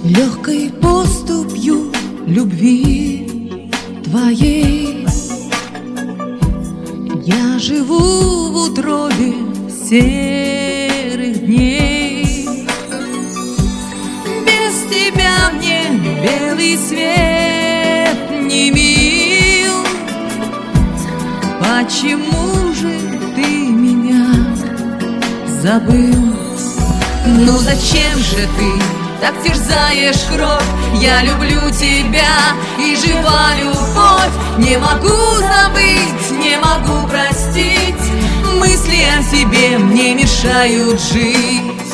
Легкой поступью любви твоей я живу в утробе серых дней. Без тебя мне белый свет не мил. Почему же ты меня забыл? Ну зачем же ты так терзаешь кровь? Я люблю тебя, и жива любовь. Не могу забыть, не могу простить. Мысли о себе мне мешают жить.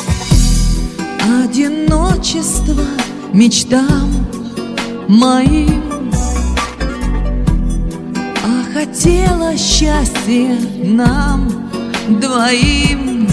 Одиночество мечтам моим, а хотела счастья нам двоим.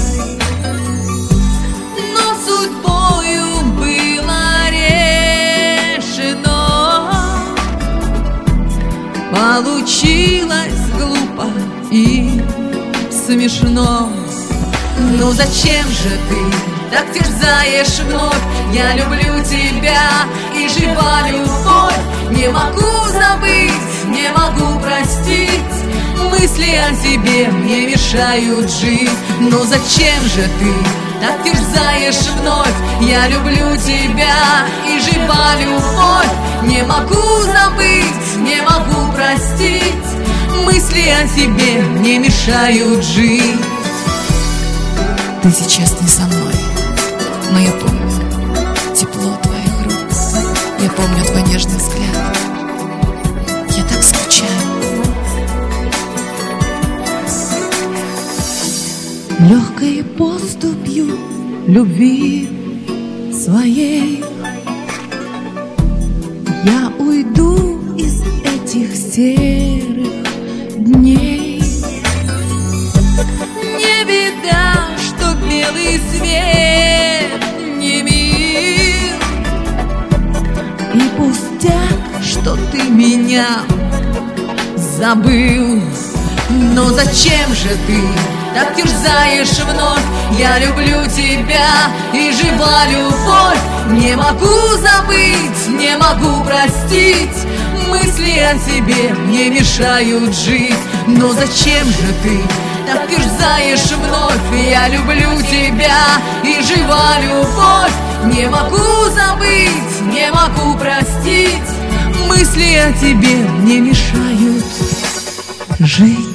Получилось глупо и смешно. Ну зачем же ты так терзаешь вновь? Я люблю тебя, и жива любовь. Не могу забыть, не могу простить. Мысли о тебе мне мешают жить. Ну зачем же ты так терзаешь вновь? Я люблю тебя, и жива любовь. Не могу забыть, не могу простить. Мысли о тебе мне мешают жить. Ты сейчас не со мной, но я помню тепло твоих рук. Я помню твой нежный взгляд. Я так скучаю. Легкой поступью любви своей я уйду из этих серых дней. Не беда, что белый свет не мил, и пустяк, что ты меня забыл. Но зачем же ты так терзаешь вновь? Я люблю тебя, и жива любовь. Не могу забыть, не могу простить. Мысли о тебе мне мешают жить. Но зачем же ты так терзаешь вновь? Я люблю тебя, и жива любовь. Не могу забыть, не могу простить. Мысли о тебе мне мешают жить.